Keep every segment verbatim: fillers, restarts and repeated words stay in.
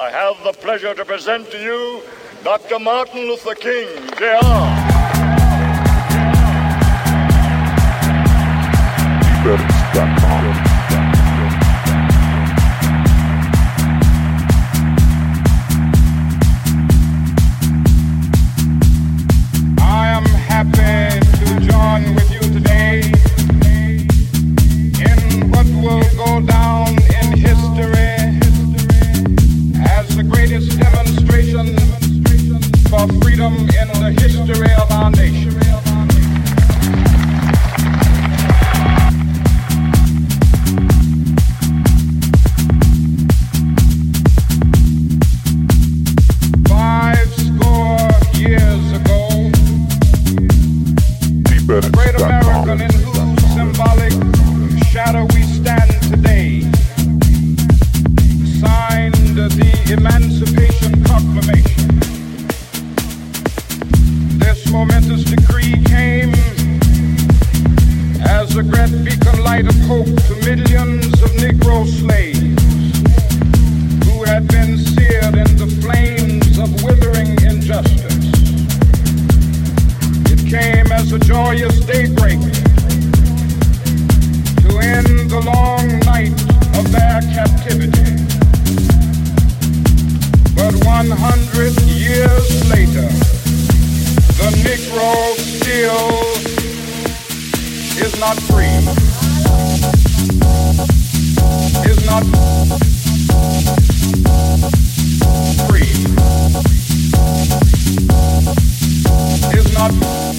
I have the pleasure to present to you Doctor Martin Luther King, J R I am happy to join with you today in what will go down in history as the greatest demonstration for freedom in the history of our nation. Five score years ago, the great American in whose symbolic shadow we stand today signed the Emancipation Proclamation. This momentous decree came as a great beacon light of hope to millions of Negro slaves who had been seared in the flames of withering injustice. It came as a joyous daybreak to end the long night of their captivity. But one hundred years later, the Negro still is not free, is not free, is not,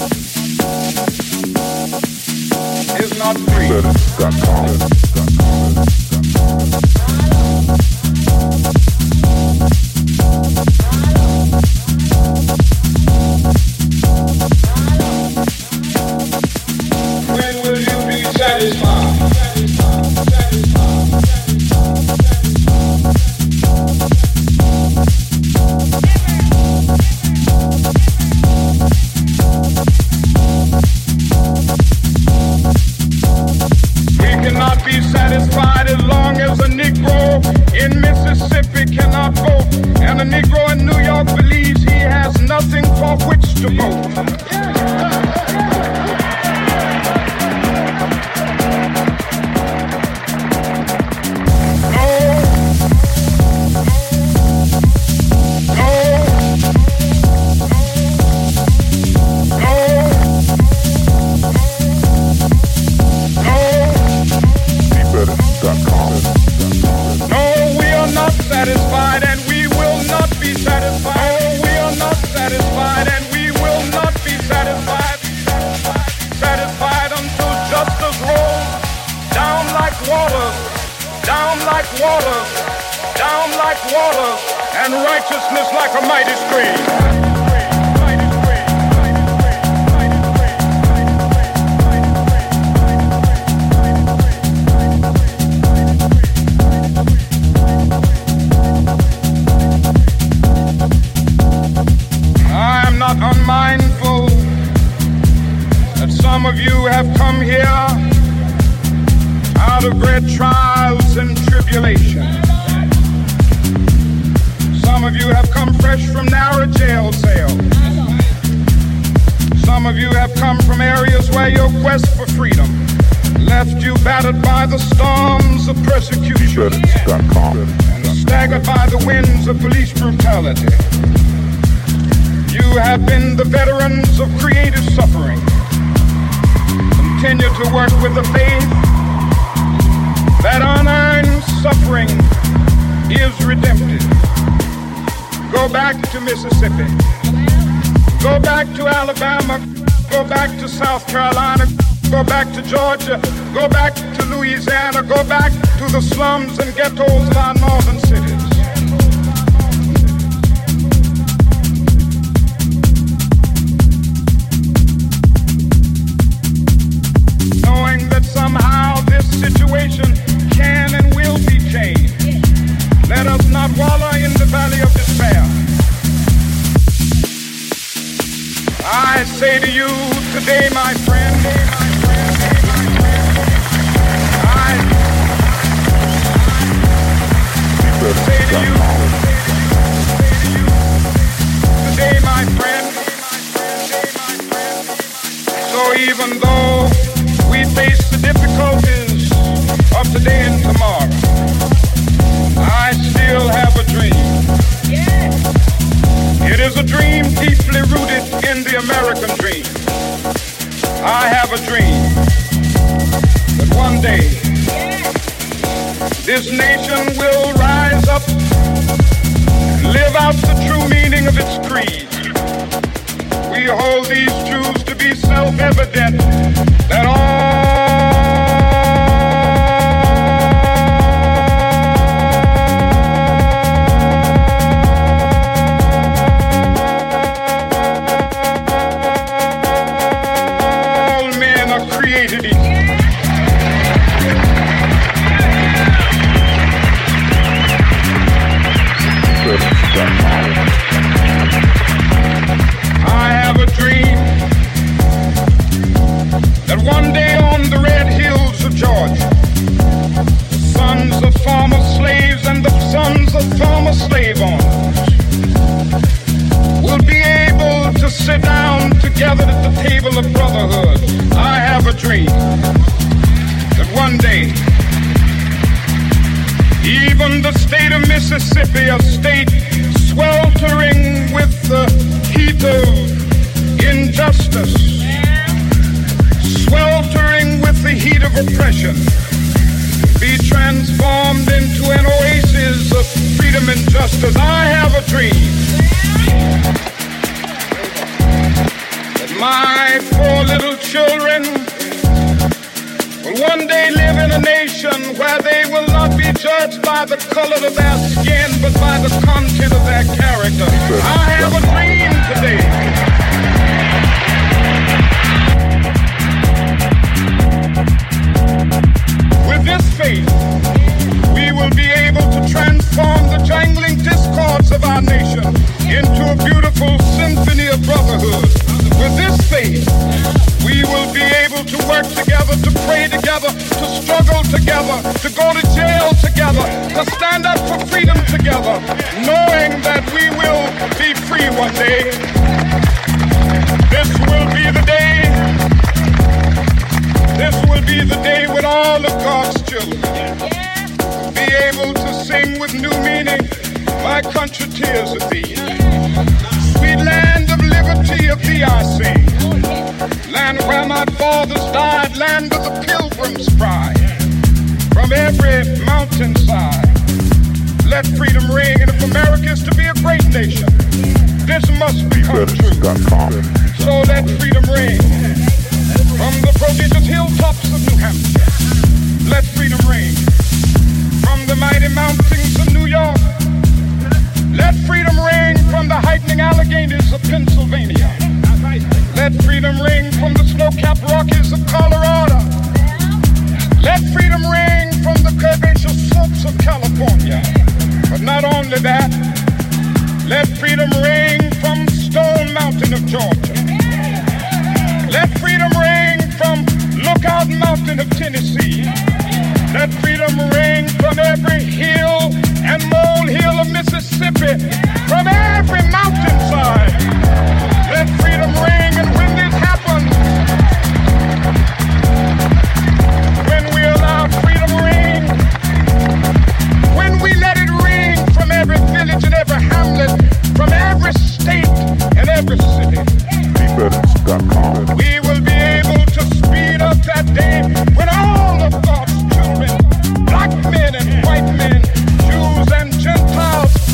is not free. When will you be satisfied? We cannot be satisfied as long as a Negro in Mississippi cannot vote, and a Negro in New York believes he has nothing for which to vote. Satisfied and we will not be satisfied. Oh, we are not satisfied and we will not be satisfied. Satisfied until justice rolls down like waters, down like waters, down like waters, and righteousness like a mighty stream. Unmindful that some of you have come here out of great trials and tribulations. Some of you have come fresh from narrow jail cells. Some of you have come from areas where your quest for freedom left you battered by the storms of persecution and staggered by the winds of police brutality. You have been the veterans of creative suffering. Continue to work with the faith that unearned suffering is redemptive. Go back to Mississippi. Go back to Alabama. Go back to South Carolina. Go back to Georgia. Go back to Louisiana. Go back to the slums and ghettos of our northern cities. Knowing that somehow this situation can and will be changed. Let us not wallow in the valley of despair. I say to you today, my friend, I say to you even though we face the difficulties of today and tomorrow, I still have a dream. It is a dream deeply rooted in the American dream. I have a dream that one day this nation will rise up and live out the true meaning of its creed. We hold these truths to be self-evident that all men are created equal. I have a dream that one day on the red hills of Georgia, the sons of former slaves and the sons of former slave owners will be able to sit down together at the table of brotherhood. I have a dream that one day even the state of Mississippi, a state sweltering with the heat of injustice, sweltering with the heat of oppression, be transformed into an oasis of freedom and justice. I have a dream that my four little children will one day live in a nation where they will not be judged by the color of their skin, but by the content of their character. I have a dream today. With this faith, we will be able to transform the jangling discords of our nation into a beautiful symphony of brotherhood. With this faith, we will be able to work together, to pray together, to struggle together, to go to jail together, to stand up for freedom together, knowing that we will be free one day. This will be the day, this will be the day when all of God's children will be able to sing with new meaning, my country, tears of thee. Sweet land of liberty, of thee I sing. Land where my fathers died, land of the pilgrim's pride. From every mountainside, let freedom ring. And if America is to be a great nation, this must become true. So let freedom ring. From the prodigious hilltops of New Hampshire, let freedom ring. From the mighty mountains of New York, let freedom ring. From the heightening Alleghenies of Pennsylvania, let freedom ring. From the snow-capped Rockies of Colorado, let freedom ring. From the curvaceous slopes of California. But not only that, let freedom ring from Stone Mountain of Georgia. Let freedom ring from Lookout Mountain of Tennessee. Let freedom ring from every hill and molehill of Mississippi, from every mountainside. Let freedom ring, and when this happens, when we allow freedom ring, when we let it ring from every village and every hamlet, from every state and every city, we will be able to speed up that day when all of God's children, black men and white men, Jews and Gentiles,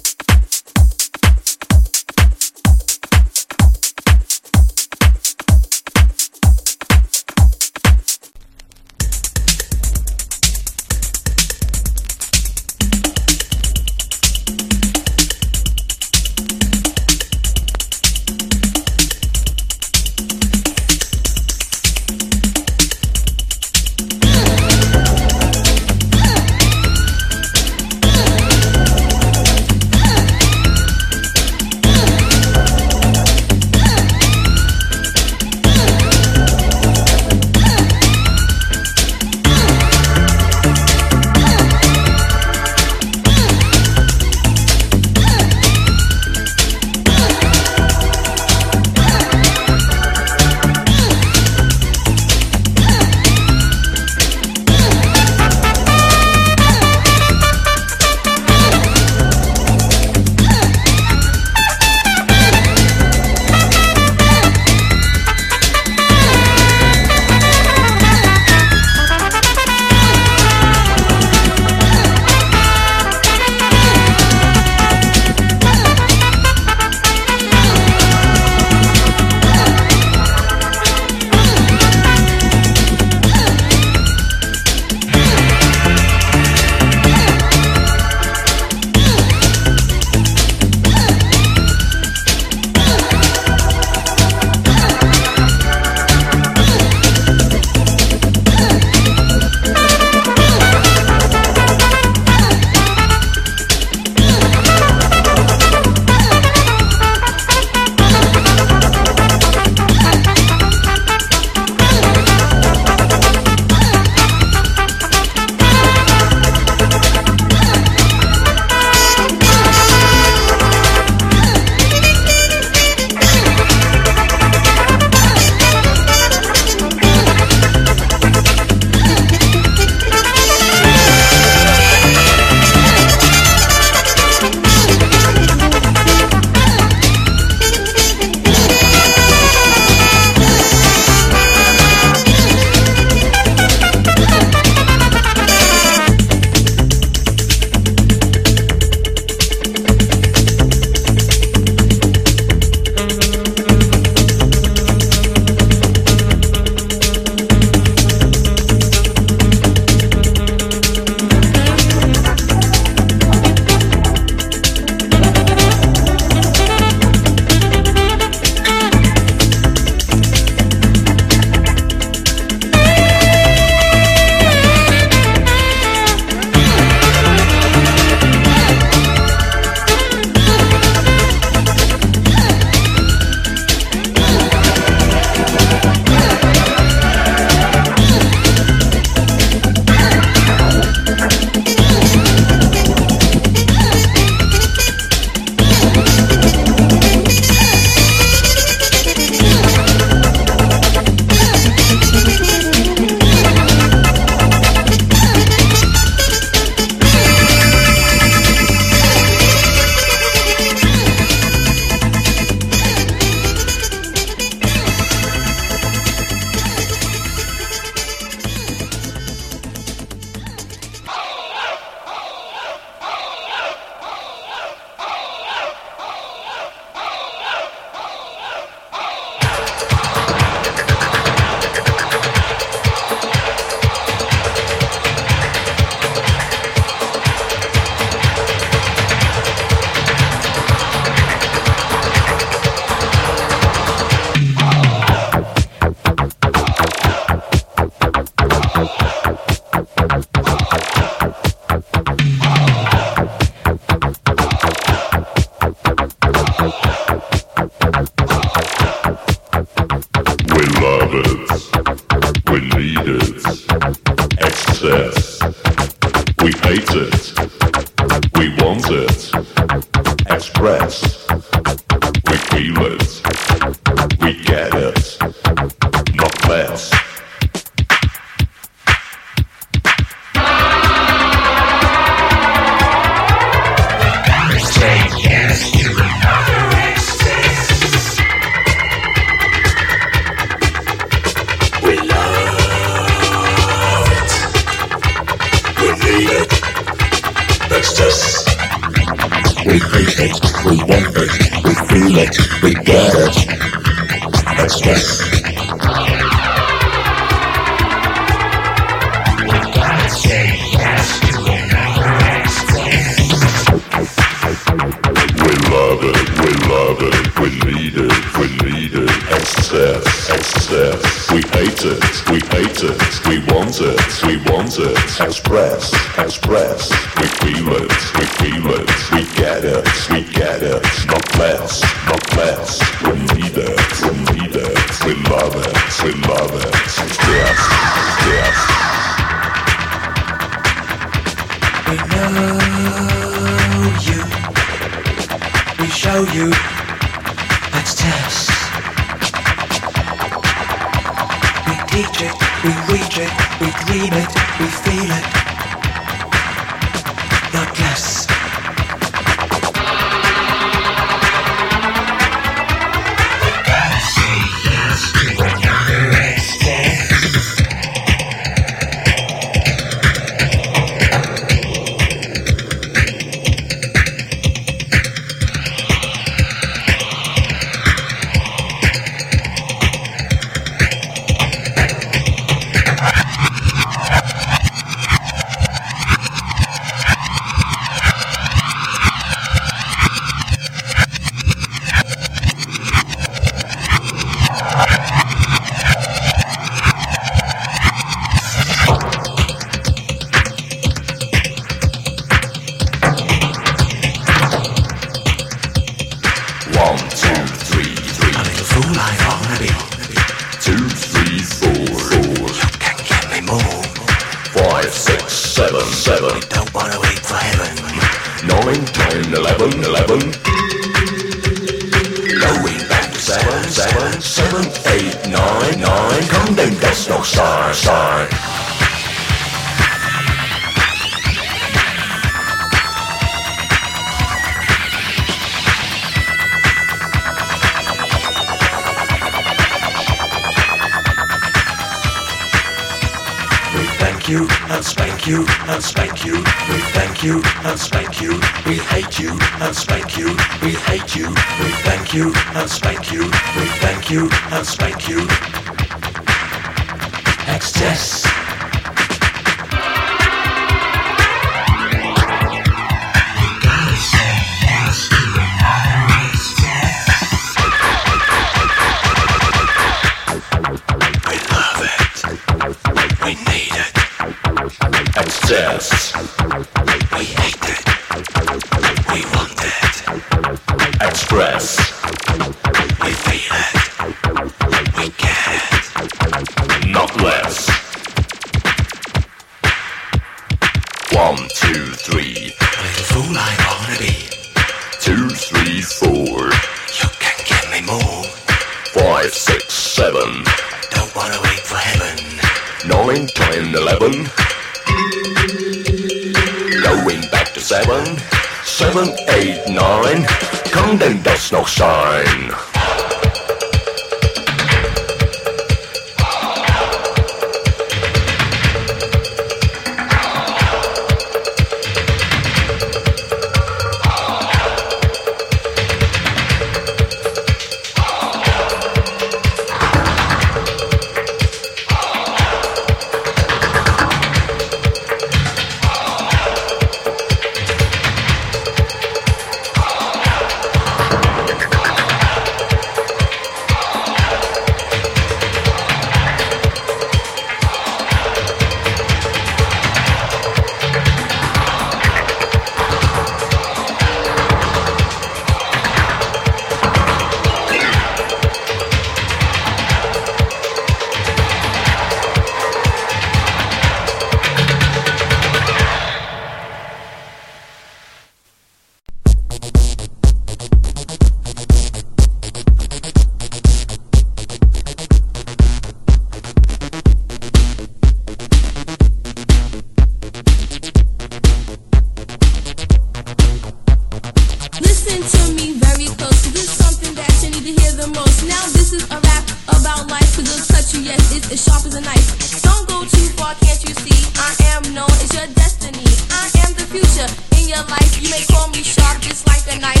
as sharp as a knife. Don't go too far, can't you see? I am known as your destiny. I am the future in your life. You may call me sharp, just like a knife.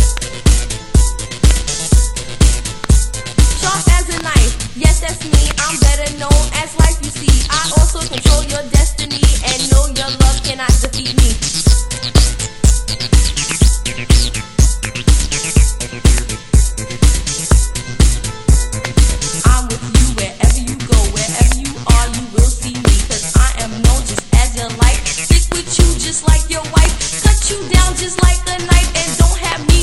Sharp as a knife, yes, that's me. I'm better known as life, you see. I also control your destiny and know your love cannot defeat me. I'm with you wherever you go, wherever you are, you will see me. Cause I am known just as your life. Stick with you just like your wife. Cut you down just like a knife and don't have me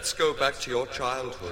Let's go back to your childhood.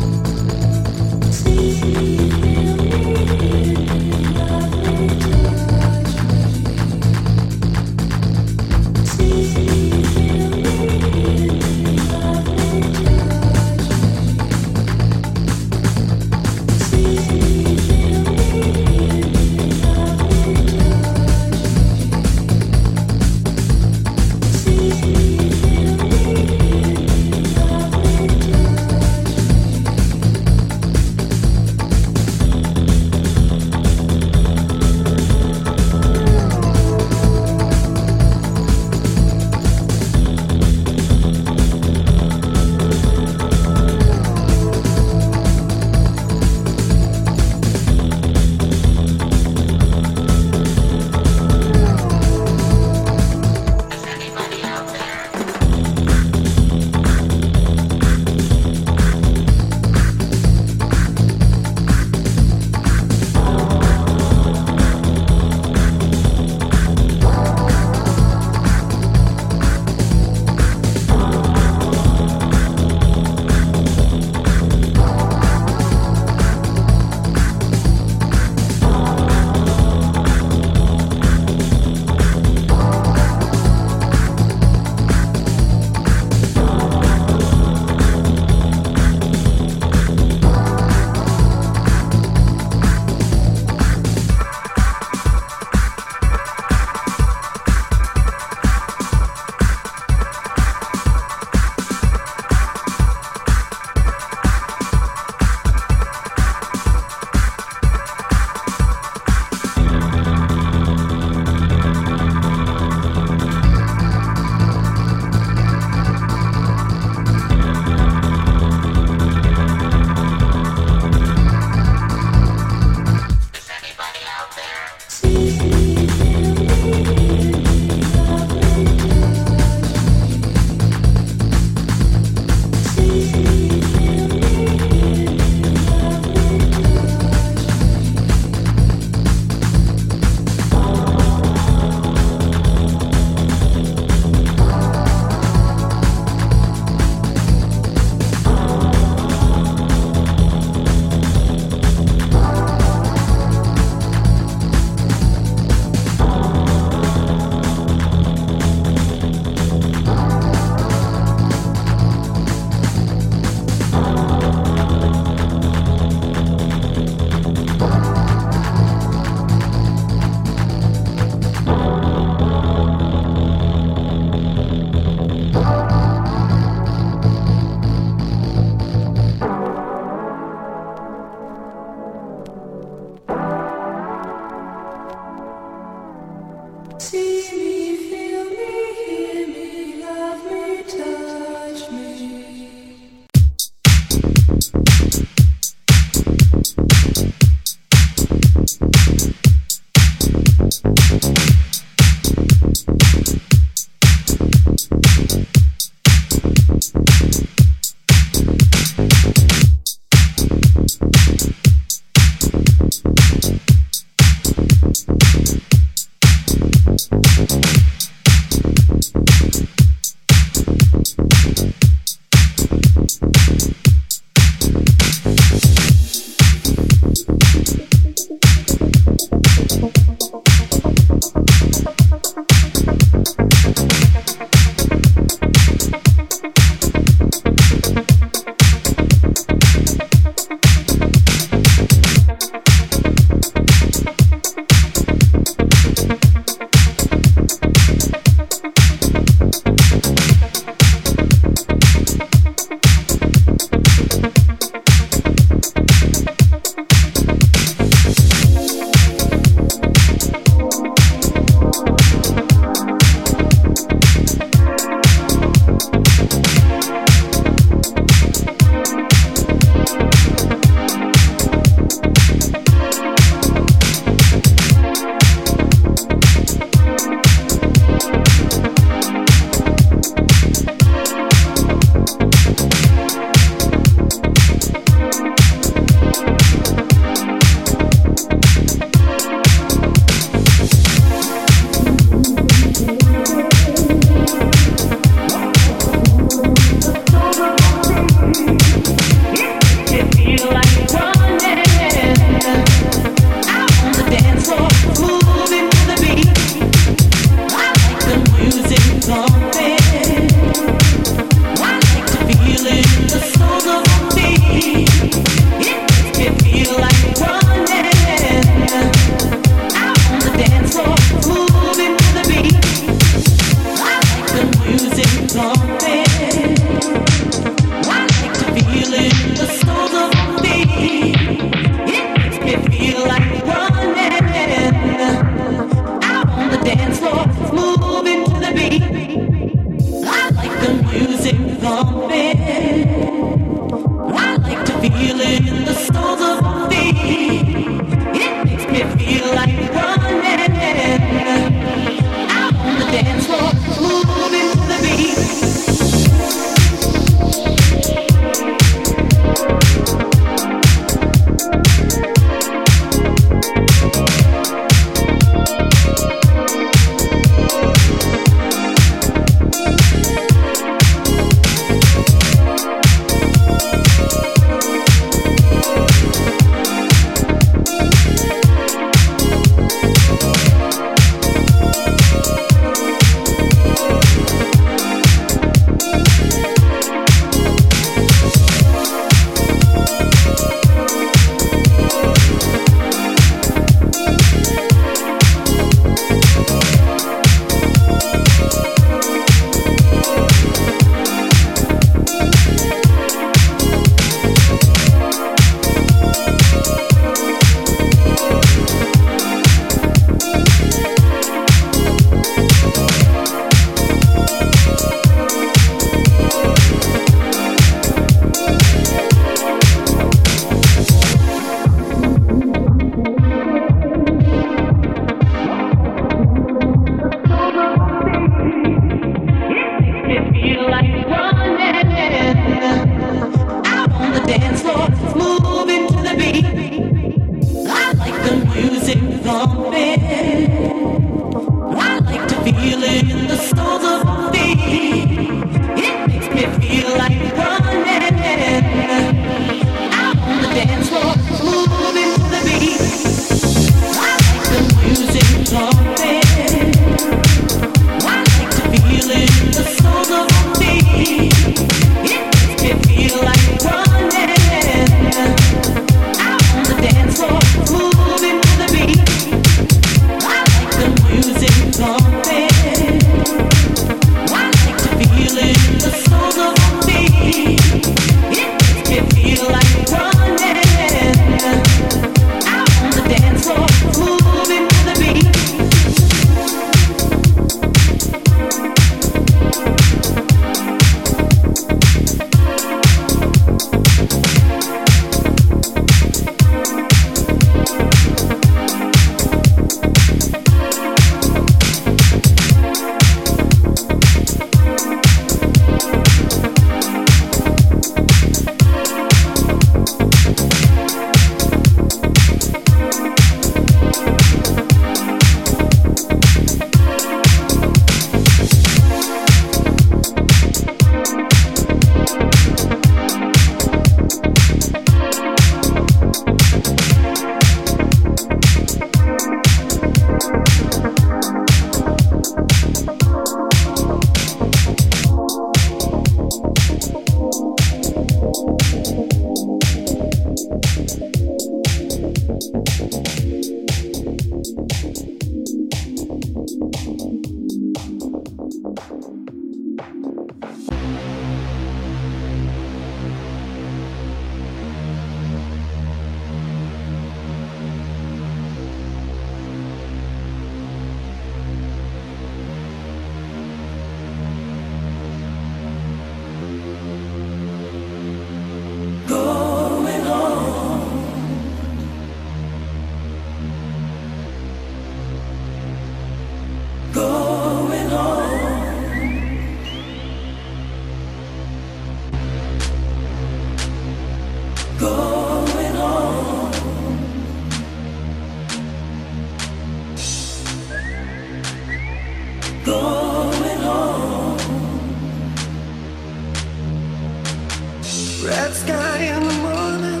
Red sky in the morning,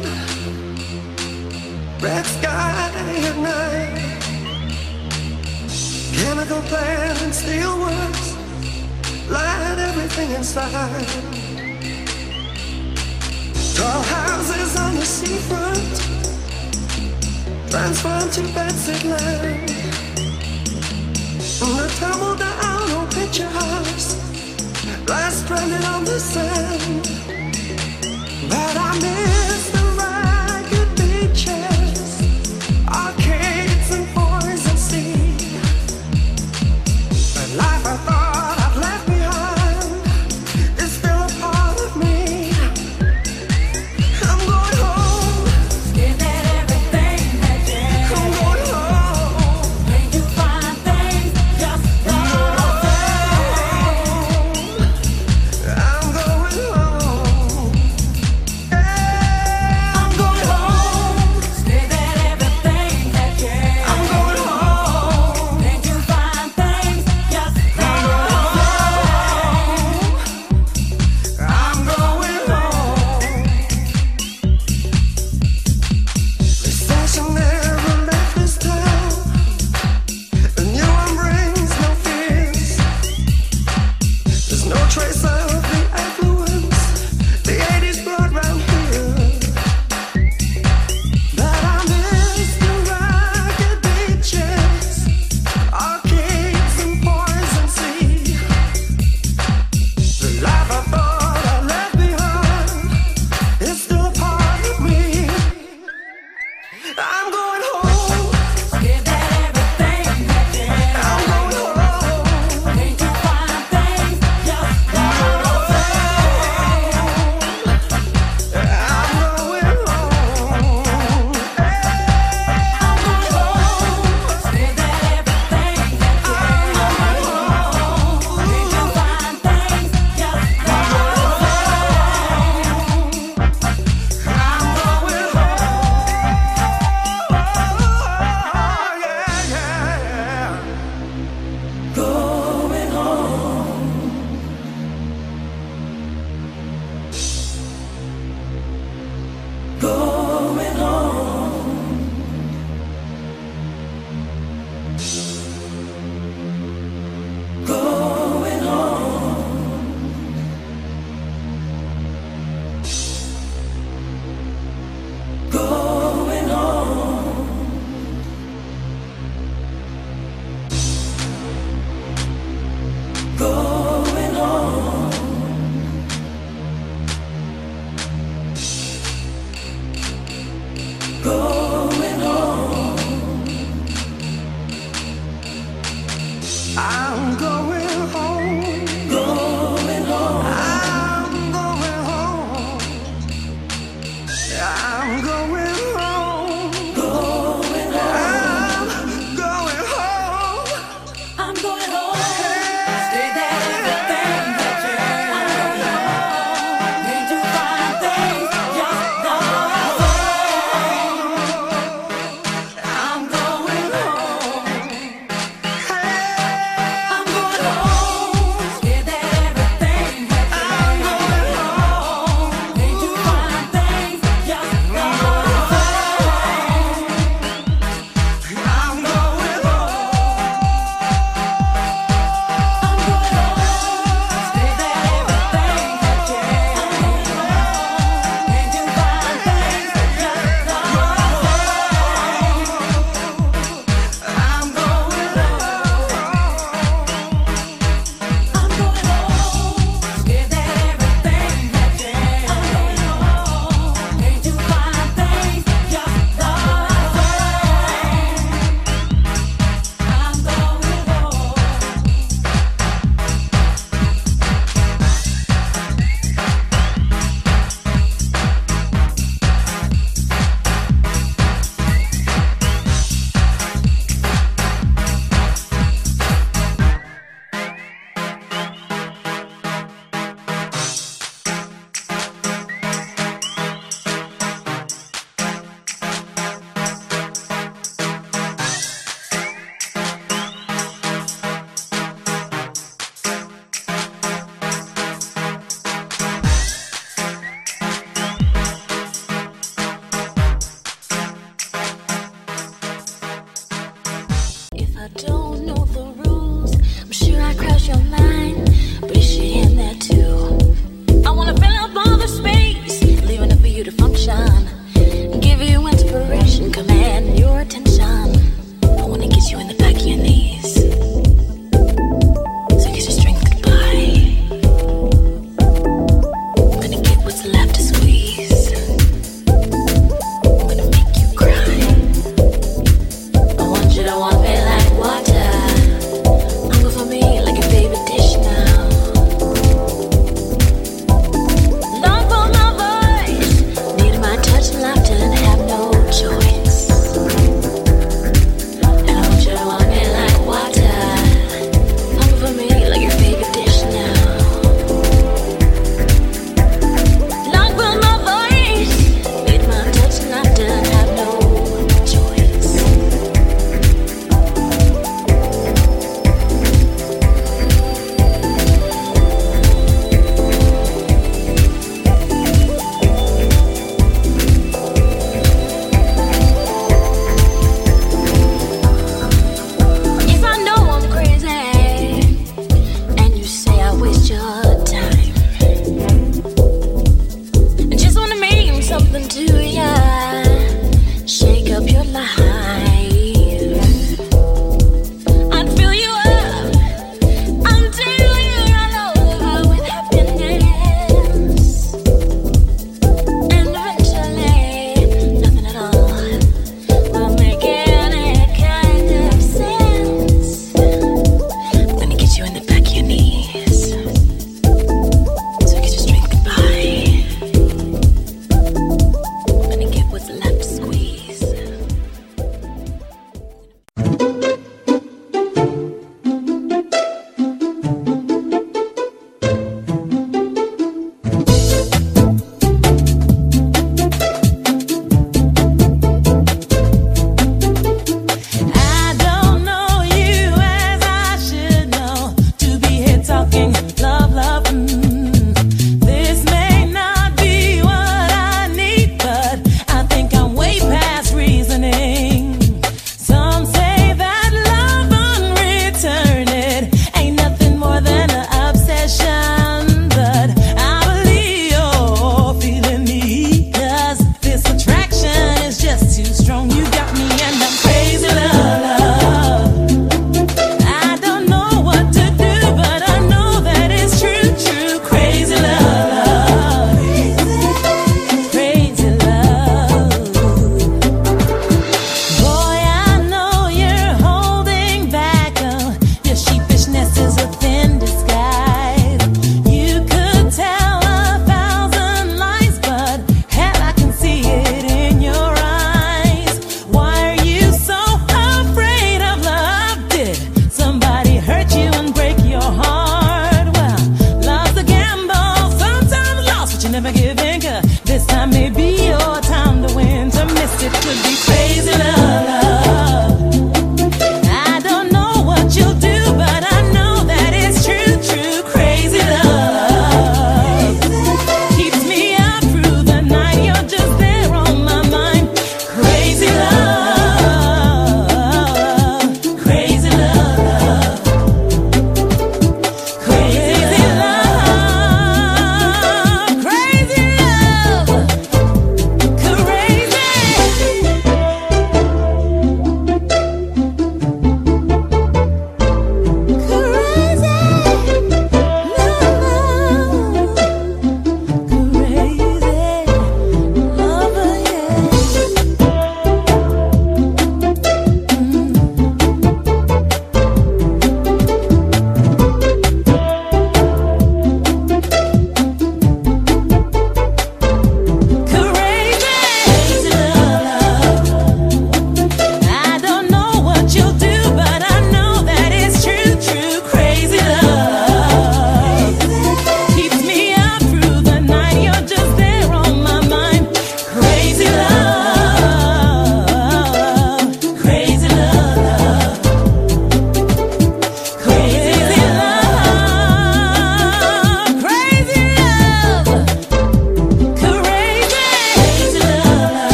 red sky at night. Chemical plant and steel works light everything inside. Tall houses on the seafront transform to bedsit land. The tumble down old picture house lies stranded on the sand. But I miss the ragged beaches, arcades and poison sea. The life I thought I'd left behind is still a part of me. something to ya. Shake up your life. I'd fill you up until you're all over with happiness. And eventually, nothing at all will make any kind of sense. I'm gonna get you in the back of your knees, so get your strength goodbye. I'm gonna get what's left to squeeze. I don't know you as I should know to be here talking love, love. mm. This may not be what I need, but I think I'm way past reasoning. Some say that love unreturned ain't nothing more than an obsession, but I believe you're feeling me, 'cause this attraction is just too strong. You got me and I'm crazy, love, love. I don't know what to do, but I know that it's true, true. Crazy love, love. Crazy love. Boy, I know you're holding back. Oh, your sheepishness is a thin disguise. You could tell a thousand lies, but hell, I can see it in your eyes. Why are you so afraid of love? Did somebody hurt you and break your heart? Well, love's a gamble, sometimes lost, but you never give in. 'Cause this time may be your time to win. To miss it could be crazy love, love. I don't know what you'll do, but I know that it's true, true. Crazy love keeps me up through the night. You're just there on my mind. Crazy love, crazy love, crazy love, crazy love, crazy.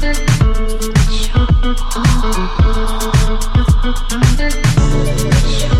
Sure.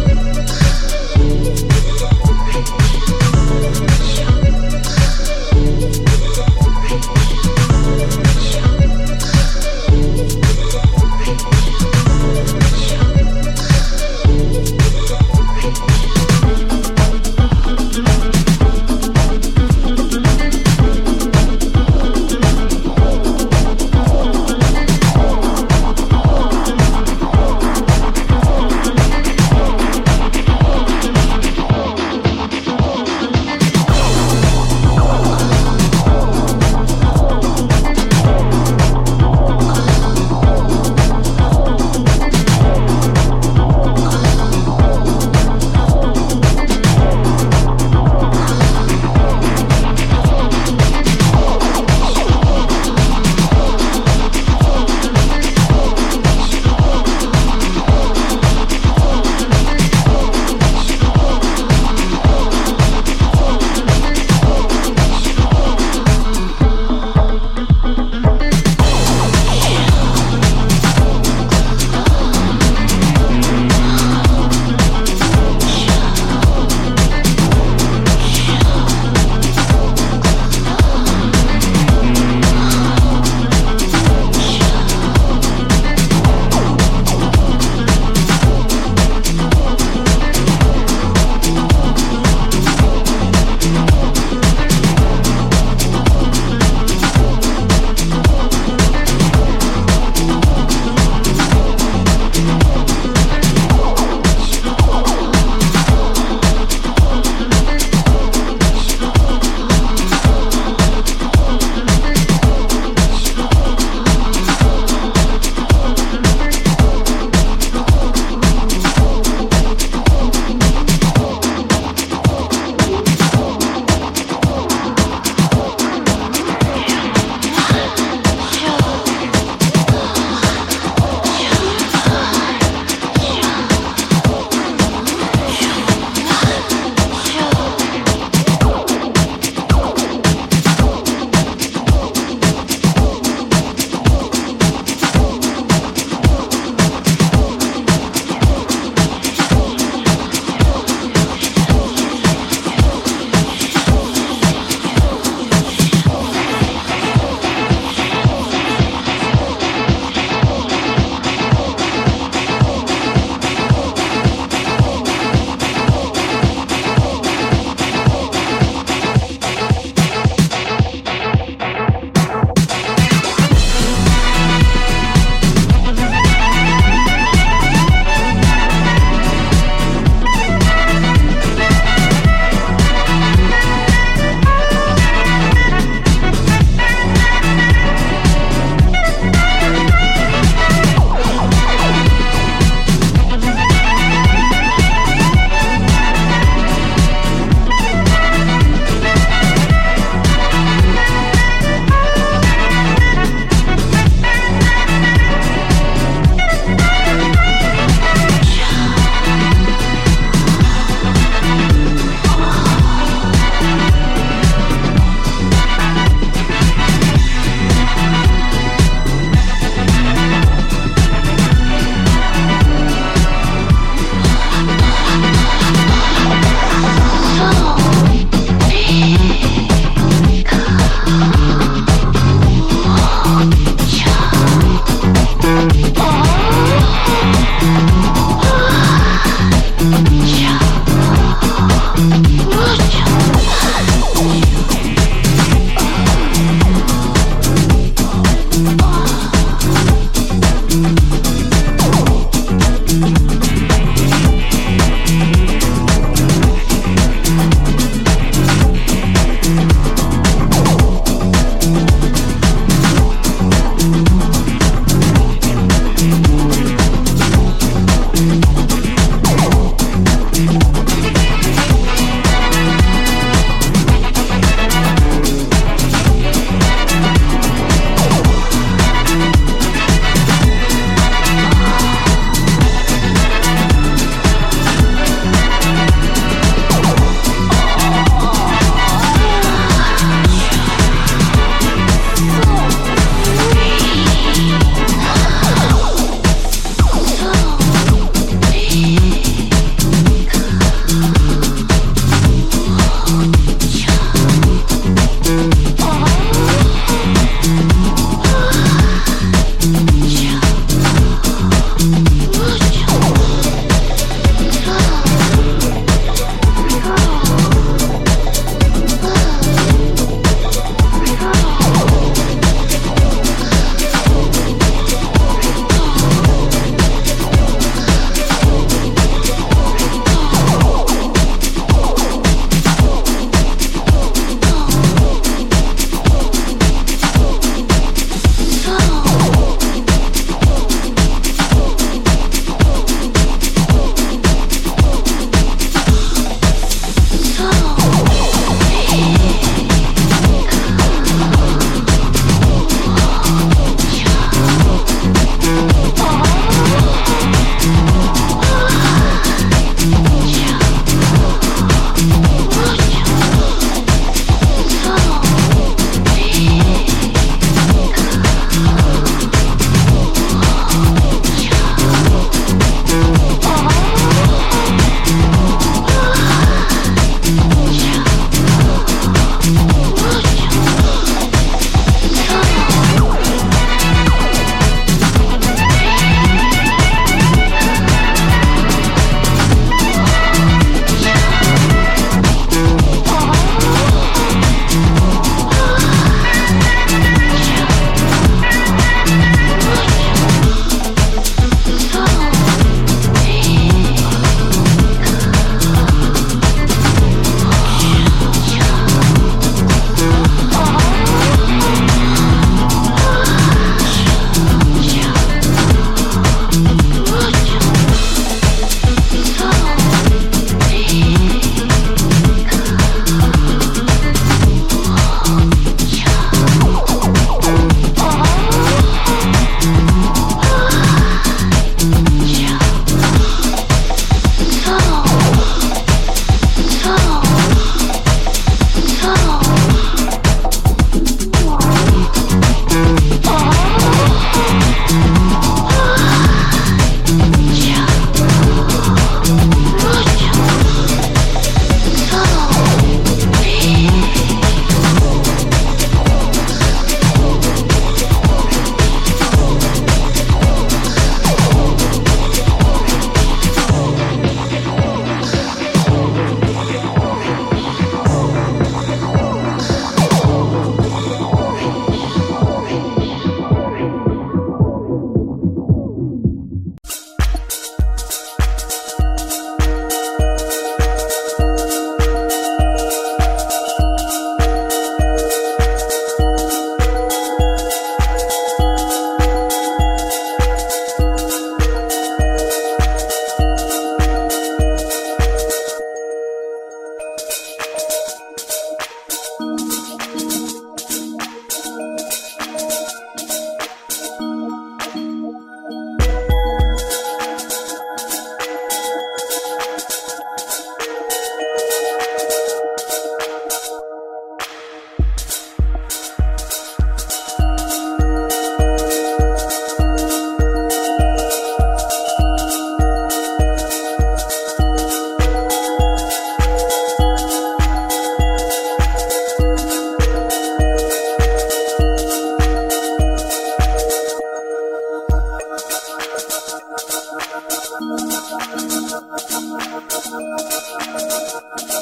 Thank you.